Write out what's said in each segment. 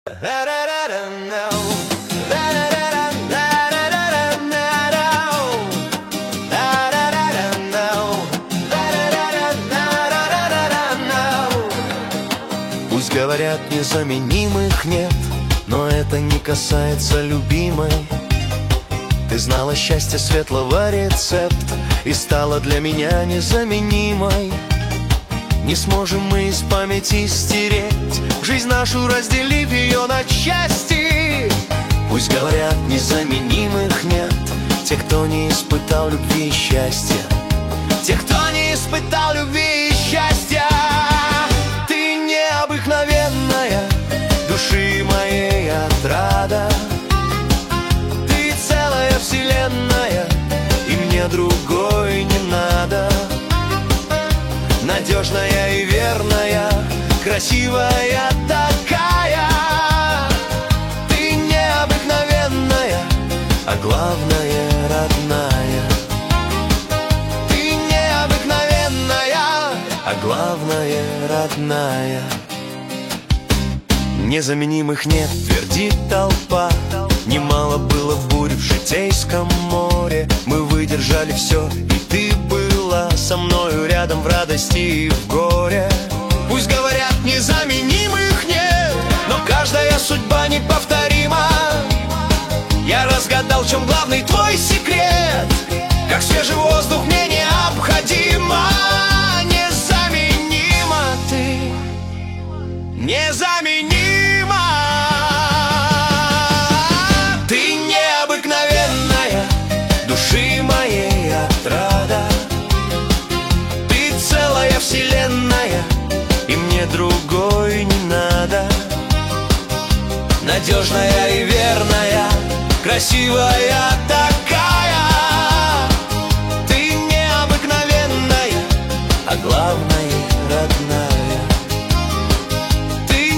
Пусть говорят, незаменимых нет, но это не касается любимой. Ты знала счастья светлого рецепт и стала для меня незаменимой. Не сможем мы из памяти стереть жизнь нашу, разделив ее на части. Пусть говорят, незаменимых нет тех, кто не испытал любви и счастья, тех, кто не испытал любви и счастья. Ты необыкновенная, души моей отрада. Ты целая вселенная, и мне другой не надо. Надежная и верная, красивая такая. Ты необыкновенная, а главное родная. Ты необыкновенная, а главное родная. Незаменимых нет, твердит толпа. Немало было бурь в житейском море. Мы выдержали все, и ты была со мною рядом в радости и в горе. Пусть говорят, незаменимых нет, но каждая судьба неповторима. Я разгадал, в чем главный твой секрет. Как свежий воздух мне необходимо. Незаменима ты, незаменима. Ты необыкновенная, души моей отрада. Ты целая вселенная, и мне другой не надо. Надежная и верная, красивая такая. Ты необыкновенная, а главное родная. Ты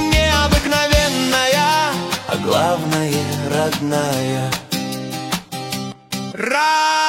необыкновенная, а главное родная.